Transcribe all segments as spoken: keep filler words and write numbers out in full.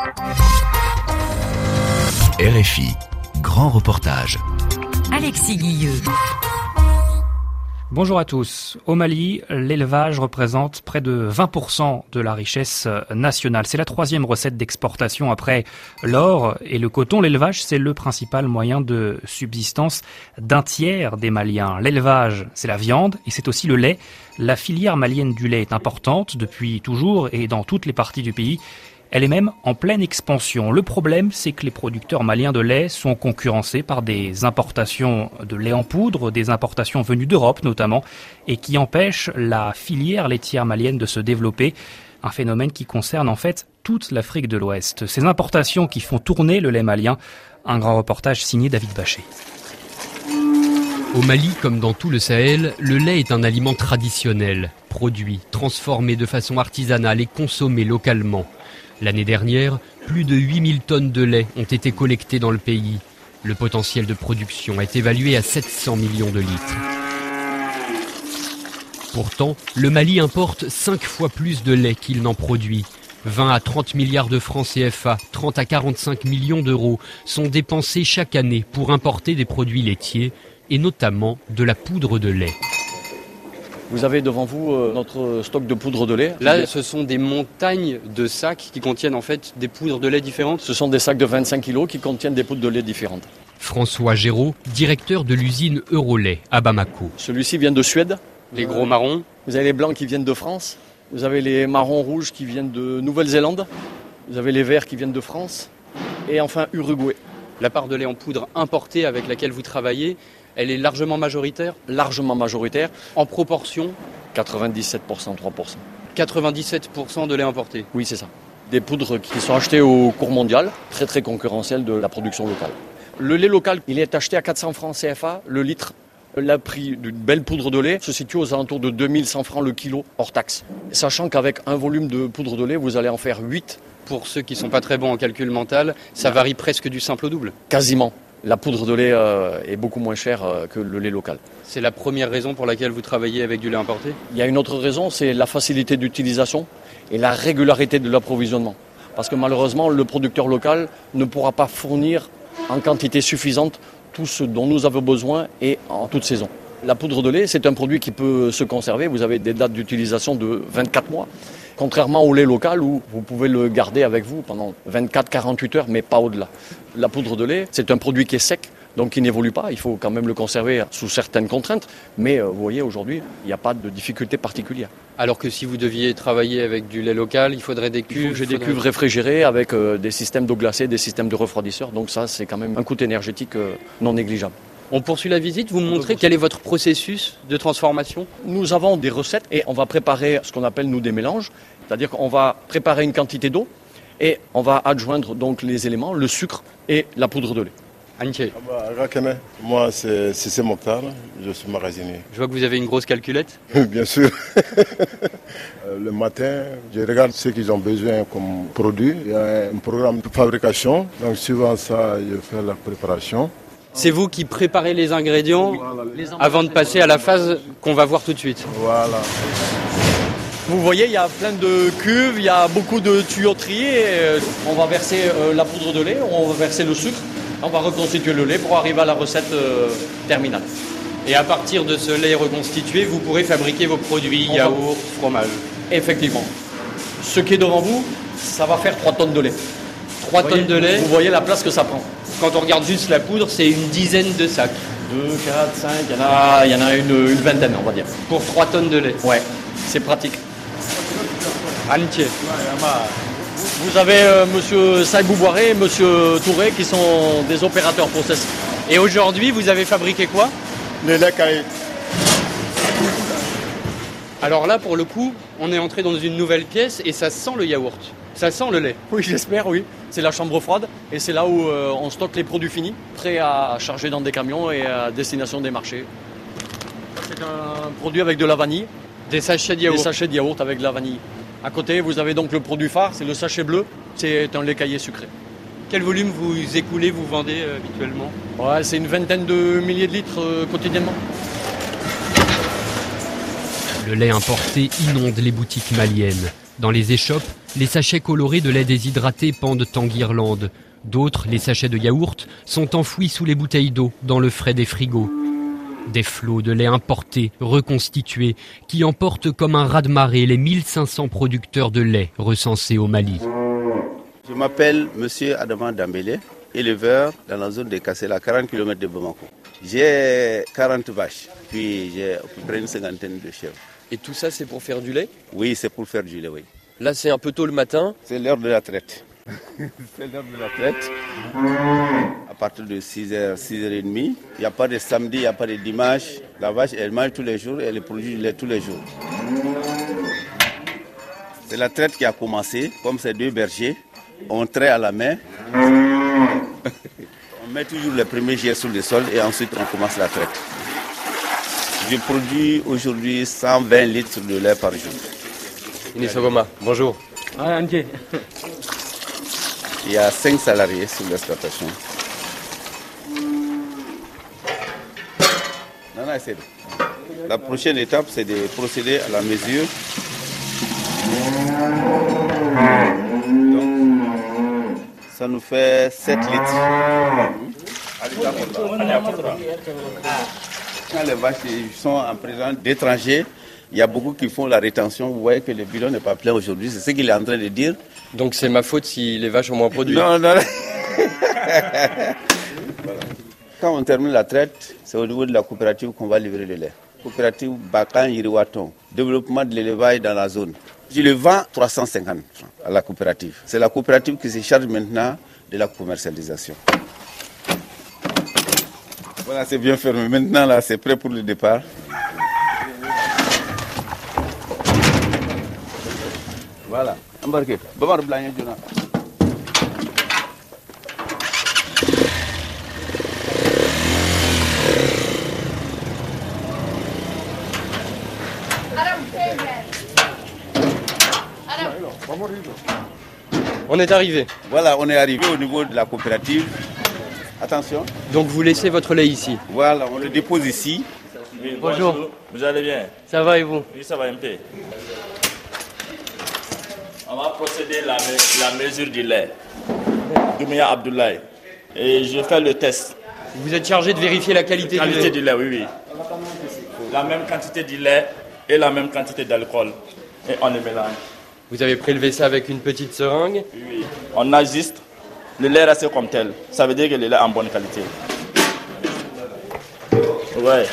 R F I, grand reportage. Alexis Guilleux. Bonjour à tous. Au Mali, l'élevage représente près de vingt pour cent de la richesse nationale. C'est la troisième recette d'exportation après l'or et le coton. L'élevage, c'est le principal moyen de subsistance d'un tiers des Maliens. L'élevage, c'est la viande et c'est aussi le lait. La filière malienne du lait est importante depuis toujours et dans toutes les parties du pays. Elle est même en pleine expansion. Le problème, c'est que les producteurs maliens de lait sont concurrencés par des importations de lait en poudre, des importations venues d'Europe notamment, et qui empêchent la filière laitière malienne de se développer. Un phénomène qui concerne en fait toute l'Afrique de l'Ouest. Ces importations qui font tourner le lait malien. Un grand reportage signé David Bachet. Au Mali, comme dans tout le Sahel, le lait est un aliment traditionnel, produit, transformé de façon artisanale et consommé localement. L'année dernière, plus de huit mille tonnes de lait ont été collectées dans le pays. Le potentiel de production est évalué à sept cents millions de litres. Pourtant, le Mali importe cinq fois plus de lait qu'il n'en produit. vingt à trente milliards de francs C F A, trente à quarante-cinq millions d'euros sont dépensés chaque année pour importer des produits laitiers et notamment de la poudre de lait. Vous avez devant vous euh, notre stock de poudre de lait. Là, ce sont des montagnes de sacs qui contiennent en fait des poudres de lait différentes. Ce sont des sacs de vingt-cinq kilos qui contiennent des poudres de lait différentes. François Géraud, directeur de l'usine Eurolait à Bamako. Celui-ci vient de Suède. Les gros marrons. Vous avez les blancs qui viennent de France. Vous avez les marrons rouges qui viennent de Nouvelle-Zélande. Vous avez les verts qui viennent de France. Et enfin Uruguay. La part de lait en poudre importée avec laquelle vous travaillez, elle est largement majoritaire ? Largement majoritaire. En proportion ? quatre-vingt-dix-sept pour cent, trois pour cent. quatre-vingt-dix-sept pour cent de lait importé ? Oui, c'est ça. Des poudres qui sont achetées au cours mondial, très très concurrentielles de la production locale. Le lait local, il est acheté à quatre cents francs C F A le litre. Le prix d'une belle poudre de lait se situe aux alentours de deux mille cent francs le kilo hors taxe. Sachant qu'avec un volume de poudre de lait, vous allez en faire huit. Pour ceux qui ne sont pas très bons en calcul mental, ça varie presque du simple au double. Quasiment. La poudre de lait euh, est beaucoup moins chère euh, que le lait local. C'est la première raison pour laquelle vous travaillez avec du lait importé ? Il y a une autre raison, c'est la facilité d'utilisation et la régularité de l'approvisionnement. Parce que malheureusement, le producteur local ne pourra pas fournir en quantité suffisante tout ce dont nous avons besoin et en toute saison. La poudre de lait, c'est un produit qui peut se conserver. Vous avez des dates d'utilisation de vingt-quatre mois. Contrairement au lait local où vous pouvez le garder avec vous pendant vingt-quatre à quarante-huit heures, mais pas au-delà. La poudre de lait, c'est un produit qui est sec, donc qui n'évolue pas. Il faut quand même le conserver sous certaines contraintes. Mais vous voyez, aujourd'hui, il n'y a pas de difficulté particulière. Alors que si vous deviez travailler avec du lait local, il faudrait des cuves. Il faut que j'ai des faudrait... cuves réfrigérées avec euh, des systèmes d'eau glacée, des systèmes de refroidisseurs. Donc ça, c'est quand même un coût énergétique euh, non négligeable. On poursuit la visite, vous me montrez quel est votre processus de transformation ? Nous avons des recettes et on va préparer ce qu'on appelle nous des mélanges. C'est-à-dire qu'on va préparer une quantité d'eau et on va adjoindre donc les éléments, le sucre et la poudre de lait. Antier. Moi, c'est Cissé Mokhtar, je suis magasinier. Je vois que vous avez une grosse calculette. Bien sûr. Le matin, je regarde ce qu'ils ont besoin comme produit. Il y a un programme de fabrication, donc suivant ça, je fais la préparation. C'est vous qui préparez les ingrédients avant de passer à la phase qu'on va voir tout de suite. Voilà. Vous voyez, il y a plein de cuves, il y a beaucoup de tuyauteries. Et on va verser la poudre de lait, on va verser le sucre, on va reconstituer le lait pour arriver à la recette terminale. Et à partir de ce lait reconstitué, vous pourrez fabriquer vos produits, on yaourt, va... fromage. Effectivement. Ce qui est devant vous, ça va faire trois tonnes de lait. trois tonnes de lait. Vous voyez la place que ça prend. Quand on regarde juste la poudre, c'est une dizaine de sacs. deux, quatre, cinq, il y en a, il y en a une, une vingtaine, on va dire. Pour trois tonnes de lait. Ouais, c'est pratique. Antier. Vous avez euh, monsieur Saïbou Boiré et monsieur Touré qui sont des opérateurs process. Et aujourd'hui, vous avez fabriqué quoi ? Le lait caillé. Alors là, pour le coup, on est entré dans une nouvelle pièce et ça sent le yaourt. Ça sent le lait. Oui, j'espère, oui. C'est la chambre froide et c'est là où euh, on stocke les produits finis, prêts à charger dans des camions et à destination des marchés. C'est un produit avec de la vanille. Des sachets de yaourt. Des sachets de yaourt avec de la vanille. À côté, vous avez donc le produit phare, c'est le sachet bleu. C'est un lait caillé sucré. Quel volume vous écoulez, vous vendez euh, habituellement ? Ouais, c'est une vingtaine de milliers de litres euh, quotidiennement. Le lait importé inonde les boutiques maliennes. Dans les échoppes, les sachets colorés de lait déshydraté pendent en guirlande. D'autres, les sachets de yaourt, sont enfouis sous les bouteilles d'eau dans le frais des frigos. Des flots de lait importés, reconstitués, qui emportent comme un raz-de-marée les mille cinq cents producteurs de lait recensés au Mali. Je m'appelle Monsieur Adama Dambélé, éleveur dans la zone de Kassela, quarante kilomètres de Bamako. J'ai quarante vaches, puis j'ai à peu près une cinquantaine de chèvres. Et tout ça, c'est pour faire du lait? Oui, c'est pour faire du lait, oui. Là, c'est un peu tôt le matin. C'est l'heure de la traite. C'est l'heure de la traite. À partir de six heures, six heures trente, il n'y a pas de samedi, il n'y a pas de dimanche. La vache, elle mange tous les jours et elle produit du lait tous les jours. C'est la traite qui a commencé, comme ces deux bergers. On traite à la main. On met toujours les premiers jets sur le sol et ensuite on commence la traite. Je produis aujourd'hui cent vingt litres de lait par jour. Inisogoma, bonjour. Il y a cinq salariés sur l'exploitation. Non, non, c'est... La prochaine étape, c'est de procéder à la mesure. Donc, ça nous fait sept litres. Quand les vaches sont en présence d'étrangers, il y a beaucoup qui font la rétention. Vous voyez que le bidon n'est pas plein aujourd'hui. C'est ce qu'il est en train de dire. Donc c'est ma faute si les vaches ont moins produit. Non, non. Voilà. Quand on termine la traite, c'est au niveau de la coopérative qu'on va livrer le lait. Coopérative Bakan Yiriwaton, développement de l'élevage dans la zone. Je le vends trois cent cinquante francs à la coopérative. C'est la coopérative qui se charge maintenant de la commercialisation. Voilà, c'est bien fermé. Maintenant, là, c'est prêt pour le départ. Voilà, embarquez. Babar Blagné Jonathan. On est arrivé. Voilà, on est arrivé au niveau de la coopérative. Attention. Donc vous laissez votre lait ici. Voilà, on le dépose ici. Oui, bonjour. bonjour. Vous allez bien? Ça va et vous? Oui, ça va un peu. On va procéder à la, la mesure du lait. Doumia Abdoulaye. Et je fais le test. Vous êtes chargé de vérifier la qualité, la qualité du lait. du lait, oui, oui. La même quantité du lait et la même quantité d'alcool. Et on les mélange. Vous avez prélevé ça avec une petite seringue? Oui, oui. On ajuste. Le lait reste comme tel. Ça veut dire que le lait est en bonne qualité. Ouais.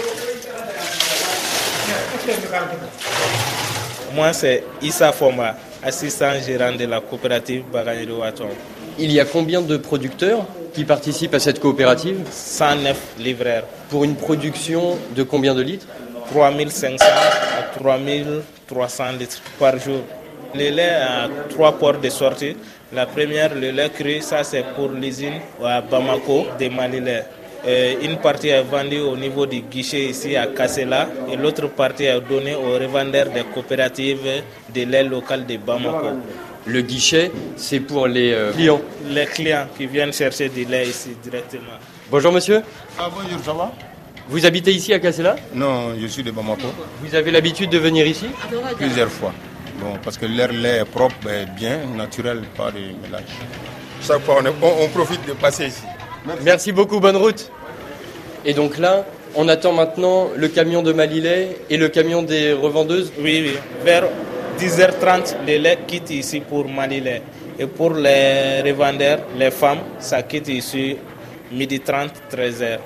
Moi, c'est Issa Foma, assistant gérant de la coopérative Bagani de Waton. Il y a combien de producteurs qui participent à cette coopérative? cent neuf livreurs. Pour une production de combien de litres? trois mille cinq cents à trois mille trois cents litres par jour. Le lait a trois ports de sortie. La première, le lait cru, ça c'est pour l'usine à Bamako de Malilait. Une partie est vendue au niveau du guichet ici à Kassela et l'autre partie est donnée aux revendeurs des coopératives de lait local de Bamako. Le guichet, c'est pour les euh, clients. Les clients qui viennent chercher du lait ici directement. Bonjour monsieur. Ah bonjour, ça va? Vous habitez ici à Kassela? Non, je suis de Bamako. Vous avez l'habitude de venir ici? Plusieurs fois. Bon, parce que leur lait est propre, bien, naturel, pas de mélange. Chaque fois, on, est, on, on profite de passer ici. Merci. Merci beaucoup, bonne route. Et donc là, on attend maintenant le camion de Malilait et le camion des revendeuses? Oui, oui. Vers dix heures trente, le lait quitte ici pour Malilait. Et pour les revendeurs, les femmes, ça quitte ici midi trente, treize heures.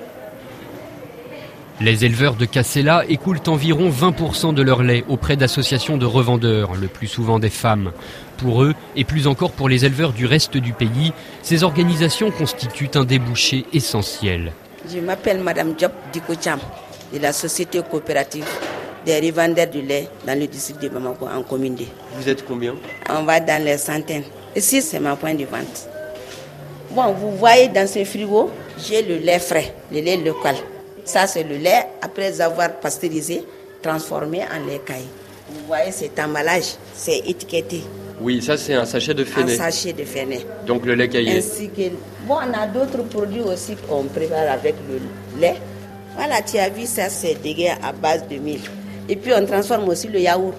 Les éleveurs de Kassela écoulent environ vingt pour cent de leur lait auprès d'associations de revendeurs, le plus souvent des femmes. Pour eux, et plus encore pour les éleveurs du reste du pays, ces organisations constituent un débouché essentiel. Je m'appelle Madame Diop Dikocham, de la société coopérative des revendeurs du lait dans le district de Bamako, en commune D. Vous êtes combien? On va dans les centaines. Ici, c'est mon point de vente. Bon, vous voyez dans ce frigo, j'ai le lait frais, le lait local. Ça, c'est le lait après avoir pasteurisé, transformé en lait caillé. Vous voyez cet emballage, c'est étiqueté. Oui, ça, c'est un sachet de Féné. Un sachet de Féné. Donc le lait caillé. Ainsi que... Bon, on a d'autres produits aussi qu'on prépare avec le lait. Voilà, tu as vu, ça, c'est des gars à base de mil. Et puis, on transforme aussi le yaourt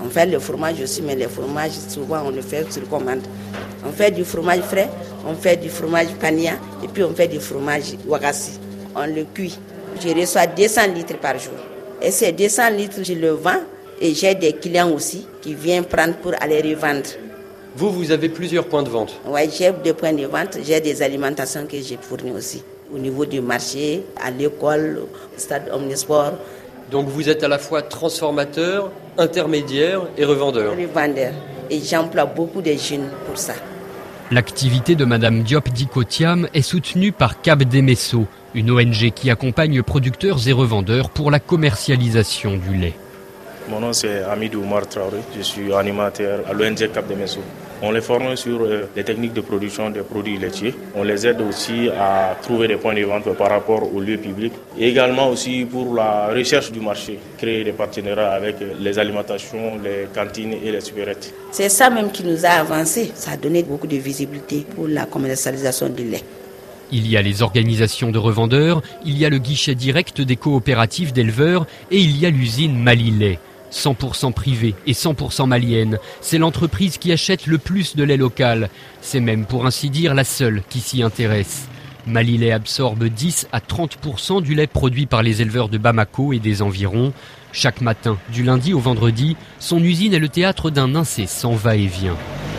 On fait le fromage aussi, mais le fromage, souvent, on le fait sur commande. On fait du fromage frais, on fait du fromage pania et puis on fait du fromage wagassi. On le cuit. Je reçois deux cents litres par jour. Et ces deux cents litres, je le vends et j'ai des clients aussi qui viennent prendre pour aller revendre. Vous, vous avez plusieurs points de vente? Oui, j'ai des points de vente, j'ai des alimentations que j'ai fournies aussi. Au niveau du marché, à l'école, au stade Omnisport. Donc vous êtes à la fois transformateur, intermédiaire et revendeur. Revendeur. Et j'emploie beaucoup de jeunes pour ça. L'activité de Madame Diop Dikotiam est soutenue par Cap Demesso, une O N G qui accompagne producteurs et revendeurs pour la commercialisation du lait. Mon nom c'est Hamidou Oumar Traoré, je suis animateur à l'O N G Cap Demesso. On les forme sur euh, les techniques de production des produits laitiers. On les aide aussi à trouver des points de vente par rapport aux lieux publics. Et également aussi pour la recherche du marché, créer des partenariats avec les alimentations, les cantines et les supérettes. C'est ça même qui nous a avancé. Ça a donné beaucoup de visibilité pour la commercialisation du lait. Il y a les organisations de revendeurs, il y a le guichet direct des coopératives d'éleveurs et il y a l'usine Mali-Lait. cent pour cent privée et cent pour cent malienne, c'est l'entreprise qui achète le plus de lait local. C'est même pour ainsi dire la seule qui s'y intéresse. Mali-Lait absorbe dix à trente pour cent du lait produit par les éleveurs de Bamako et des environs. Chaque matin, du lundi au vendredi, son usine est le théâtre d'un incessant va-et-vient.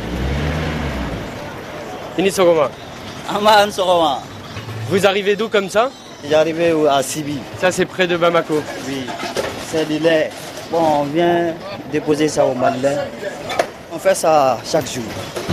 Vous arrivez d'où comme ça? J'arrivais à Sibi. Ça c'est près de Bamako? Oui, c'est du lait. Bon, on vient déposer ça au Mali-Lait. On fait ça chaque jour.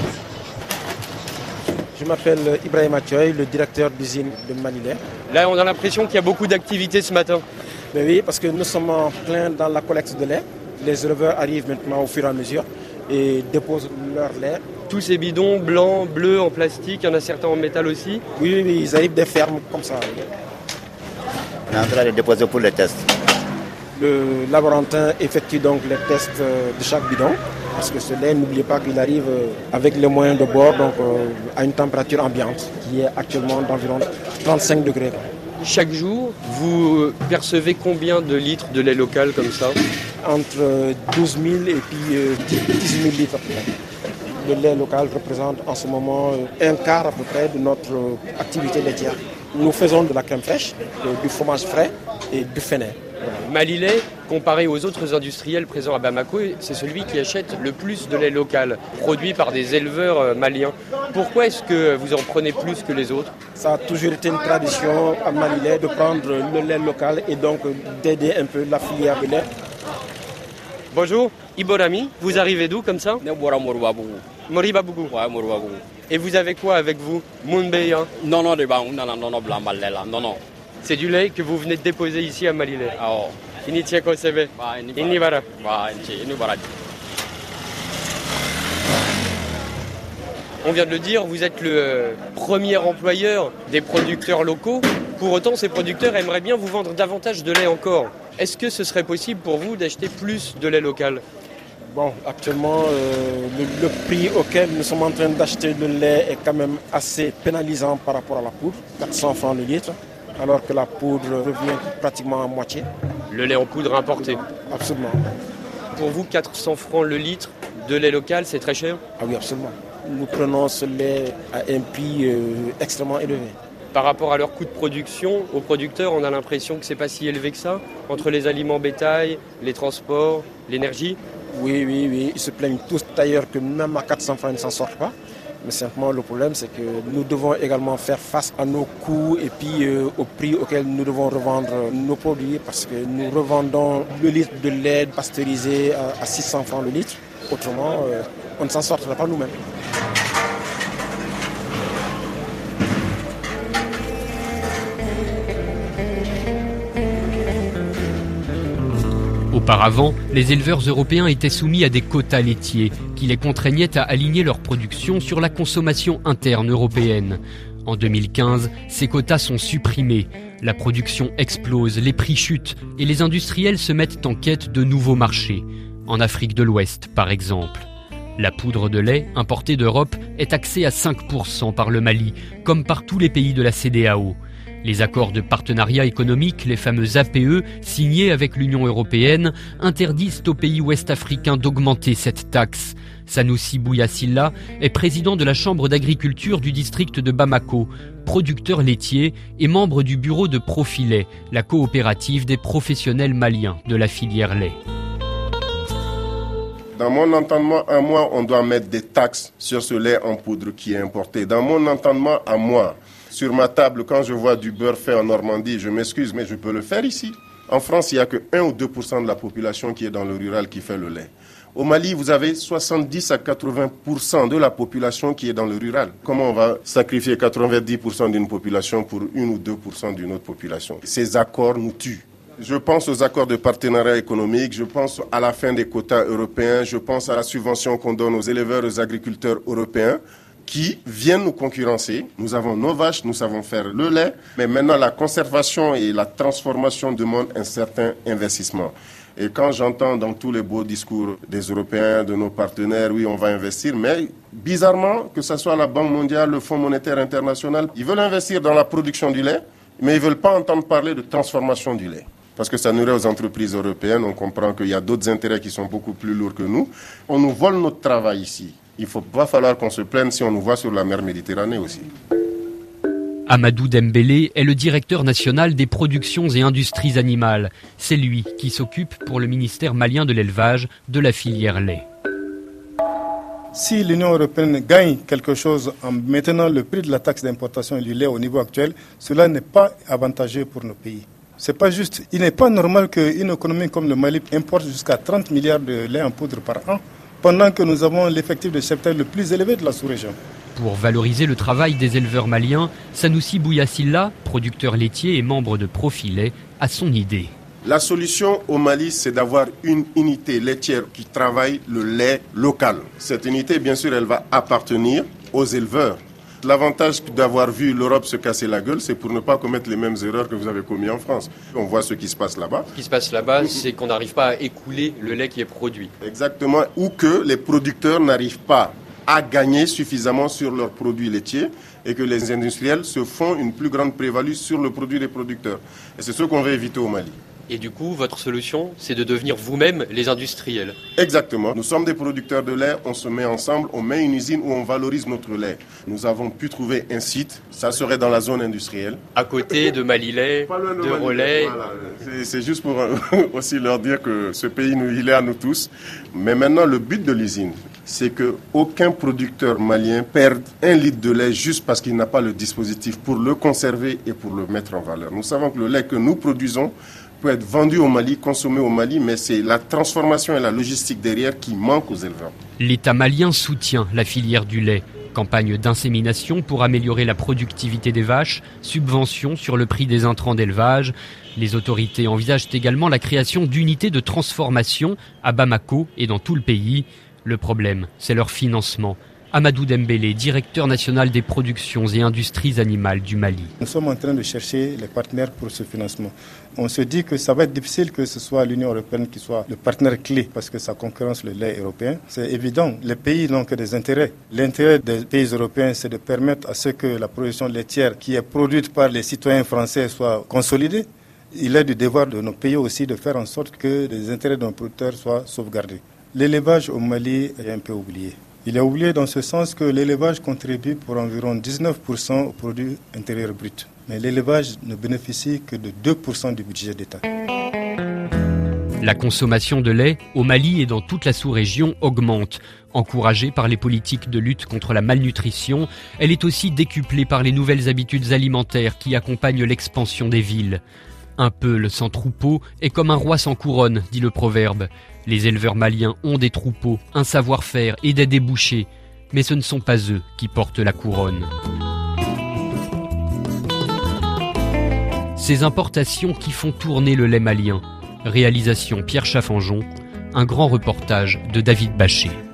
Je m'appelle Ibrahim Atioy, le directeur d'usine de Mali-Lait. Là, on a l'impression qu'il y a beaucoup d'activités ce matin. Mais oui, parce que nous sommes en plein dans la collecte de lait. Les éleveurs arrivent maintenant au fur et à mesure et déposent leur lait. Tous ces bidons blancs, bleus, en plastique, il y en a certains en métal aussi. Oui, oui, oui, ils arrivent des fermes comme ça. On est en train de déposer pour les tests. Le laborantin effectue donc les tests de chaque bidon, parce que ce lait, n'oubliez pas qu'il arrive avec les moyens de bord, donc à une température ambiante, qui est actuellement d'environ trente-cinq degrés. Chaque jour, vous percevez combien de litres de lait local comme ça? Entre douze mille et puis dix-huit mille litres à peu près. Le lait local représente en ce moment un quart à peu près de notre activité laitière. Nous faisons de la crème fraîche, du fromage frais et du fenner. Mali-Lait, comparé aux autres industriels présents à Bamako, c'est celui qui achète le plus de lait local, produit par des éleveurs maliens. Pourquoi est-ce que vous en prenez plus que les autres? Ça a toujours été une tradition à Mali-Lait de prendre le lait local et donc d'aider un peu la filière de lait. Bonjour, Iborami, vous arrivez d'où comme ça? Moribabougou. Et vous avez quoi avec vous? Mounbeya? Non, non, non, non, non, blanc, non, non. C'est du lait que vous venez de déposer ici à Mali-Lait. Initiako Sebe. Inibara. On vient de le dire, vous êtes le premier employeur des producteurs locaux. Pour autant, ces producteurs aimeraient bien vous vendre davantage de lait encore. Est-ce que ce serait possible pour vous d'acheter plus de lait local? Bon, actuellement, euh, le, le prix auquel nous sommes en train d'acheter le lait est quand même assez pénalisant par rapport à la poudre, quatre cents francs le litre, alors que la poudre revient pratiquement à moitié. Le lait en poudre importé? Absolument. Pour vous, quatre cents francs le litre de lait local, c'est très cher? Ah oui, absolument. Nous prenons ce lait à un prix euh, extrêmement élevé. Par rapport à leur coût de production, aux producteurs, on a l'impression que c'est pas si élevé que ça, entre les aliments bétail, les transports, l'énergie. Oui, oui, oui. Ils se plaignent tous d'ailleurs que même à quatre cents francs, ils ne s'en sortent pas. Mais simplement, le problème, c'est que nous devons également faire face à nos coûts et puis euh, au prix auquel nous devons revendre nos produits, parce que nous revendons le litre de lait pasteurisé à, à six cents francs le litre. Autrement, euh, on ne s'en sortira pas nous-mêmes. Auparavant, les éleveurs européens étaient soumis à des quotas laitiers qui les contraignaient à aligner leur production sur la consommation interne européenne. En deux mille quinze, ces quotas sont supprimés. La production explose, les prix chutent et les industriels se mettent en quête de nouveaux marchés. En Afrique de l'Ouest, par exemple. La poudre de lait importée d'Europe est taxée à cinq pour cent par le Mali, comme par tous les pays de la C E D E A O. Les accords de partenariat économique, les fameux A P E, signés avec l'Union européenne, interdisent aux pays ouest-africains d'augmenter cette taxe. Sanoussi Bouyassila est président de la Chambre d'agriculture du district de Bamako, producteur laitier et membre du bureau de Profilet, la coopérative des professionnels maliens de la filière lait. Dans mon entendement, à moi, on doit mettre des taxes sur ce lait en poudre qui est importé. Dans mon entendement, à moi, sur ma table, quand je vois du beurre fait en Normandie, je m'excuse, mais je peux le faire ici. En France, il n'y a que un ou deux pour cent de la population qui est dans le rural qui fait le lait. Au Mali, vous avez soixante-dix à quatre-vingts pour cent de la population qui est dans le rural. Comment on va sacrifier quatre-vingt-dix pour cent d'une population pour un ou deux pour cent d'une autre population? Ces accords nous tuent. Je pense aux accords de partenariat économique, je pense à la fin des quotas européens, je pense à la subvention qu'on donne aux éleveurs et aux agriculteurs européens qui viennent nous concurrencer. Nous avons nos vaches, nous savons faire le lait, mais maintenant la conservation et la transformation demandent un certain investissement. Et quand j'entends dans tous les beaux discours des Européens, de nos partenaires, oui, on va investir, mais bizarrement, que ce soit la Banque mondiale, le Fonds monétaire international, ils veulent investir dans la production du lait, mais ils ne veulent pas entendre parler de transformation du lait. Parce que ça nuirait aux entreprises européennes, on comprend qu'il y a d'autres intérêts qui sont beaucoup plus lourds que nous. On nous vole notre travail ici. Il ne faut pas falloir qu'on se plaigne si on nous voit sur la mer Méditerranée aussi. Amadou Dembélé est le directeur national des productions et industries animales. C'est lui qui s'occupe pour le ministère malien de l'élevage de la filière lait. Si l'Union européenne gagne quelque chose en maintenant le prix de la taxe d'importation du lait au niveau actuel, cela n'est pas avantageux pour nos pays. C'est pas juste. Il n'est pas normal qu'une économie comme le Mali importe jusqu'à trente milliards de lait en poudre par an, pendant que nous avons l'effectif de cheptel le plus élevé de la sous-région. Pour valoriser le travail des éleveurs maliens, Sanoussi Bouyassila, producteur laitier et membre de Profilet, a son idée. La solution au Mali, c'est d'avoir une unité laitière qui travaille le lait local. Cette unité, bien sûr, elle va appartenir aux éleveurs. L'avantage d'avoir vu l'Europe se casser la gueule, c'est pour ne pas commettre les mêmes erreurs que vous avez commises en France. On voit ce qui se passe là-bas. Ce qui se passe là-bas, c'est qu'on n'arrive pas à écouler le lait qui est produit. Exactement, ou que les producteurs n'arrivent pas à gagner suffisamment sur leurs produits laitiers et que les industriels se font une plus grande prévalue sur le produit des producteurs. Et c'est ce qu'on veut éviter au Mali. Et du coup, votre solution, c'est de devenir vous-même les industriels. Exactement. Nous sommes des producteurs de lait, on se met ensemble, on met une usine où on valorise notre lait. Nous avons pu trouver un site, ça serait dans la zone industrielle. À côté de Malilait, de, de Relais. Voilà. C'est, c'est juste pour aussi leur dire que ce pays, nous, il est à nous tous. Mais maintenant, le but de l'usine, c'est qu'aucun producteur malien perde un litre de lait juste parce qu'il n'a pas le dispositif pour le conserver et pour le mettre en valeur. Nous savons que le lait que nous produisons peut être vendu au Mali, consommé au Mali, mais c'est la transformation et la logistique derrière qui manquent aux éleveurs. L'État malien soutient la filière du lait. Campagne d'insémination pour améliorer la productivité des vaches, subventions sur le prix des intrants d'élevage. Les autorités envisagent également la création d'unités de transformation à Bamako et dans tout le pays. Le problème, c'est leur financement. Amadou Dembélé, directeur national des productions et industries animales du Mali. Nous sommes en train de chercher les partenaires pour ce financement. On se dit que ça va être difficile que ce soit l'Union européenne qui soit le partenaire clé parce que ça concurrence le lait européen. C'est évident, les pays n'ont que des intérêts. L'intérêt des pays européens, c'est de permettre à ce que la production laitière qui est produite par les citoyens français soit consolidée. Il est du devoir de nos pays aussi de faire en sorte que les intérêts de nos producteurs soient sauvegardés. L'élevage au Mali est un peu oublié. Il est oublié dans ce sens que l'élevage contribue pour environ dix-neuf pour cent au produit intérieur brut. Mais l'élevage ne bénéficie que de deux pour cent du budget d'État. La consommation de lait au Mali et dans toute la sous-région augmente. Encouragée par les politiques de lutte contre la malnutrition, elle est aussi décuplée par les nouvelles habitudes alimentaires qui accompagnent l'expansion des villes. Un peul sans troupeau est comme un roi sans couronne, dit le proverbe. Les éleveurs maliens ont des troupeaux, un savoir-faire et des débouchés, mais ce ne sont pas eux qui portent la couronne. Ces importations qui font tourner le lait malien. Réalisation Pierre Chaffanjon, un grand reportage de David Bachet.